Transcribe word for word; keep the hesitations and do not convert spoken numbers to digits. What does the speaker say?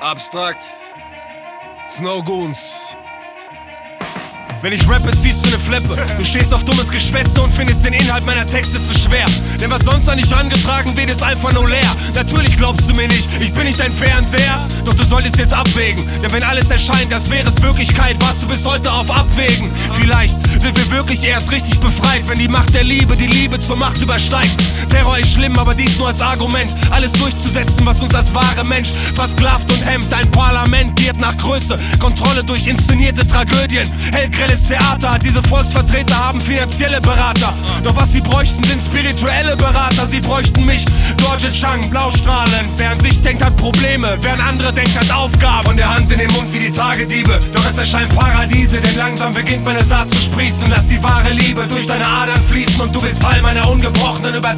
Abstrakt. Snow Goons. Wenn ich rappe, ziehst du ne Flippe. Du stehst auf dummes Geschwätze und findest den Inhalt meiner Texte zu schwer. Denn was sonst an dich rangetragen wird, ist einfach nur leer. Natürlich glaubst du mir nicht, ich bin nicht dein Fernseher. Doch du solltest jetzt abwägen, denn wenn alles erscheint, als wäre es Wirklichkeit, warst du bis heute auf Abwägen. Vielleicht sind wir wirklich erst richtig befreit, wenn die Macht der Liebe die Liebe zur Macht übersteigt. Terror ist schlimm, aber dient nur als Argument, alles durchzusetzen, was uns als wahre Mensch versklavt und hemmt. Ein Parlament giert nach Größe, Kontrolle durch inszenierte Tragödien. Hellgrelles Theater, diese Volksvertreter haben finanzielle Berater. Doch was sie bräuchten, sind spirituelle Berater. Sie bräuchten mich, George Chang, blaustrahlend. Wer an sich denkt, hat Probleme, während andere denkt, hat Aufgaben. Von der Hand in den Mund wie die Tagediebe, doch es erscheint Paradiese, denn langsam beginnt meine Saat zu sprießen. Lass die wahre Liebe durch deine Adern fließen und du bist Teil meiner ungebrochenen, über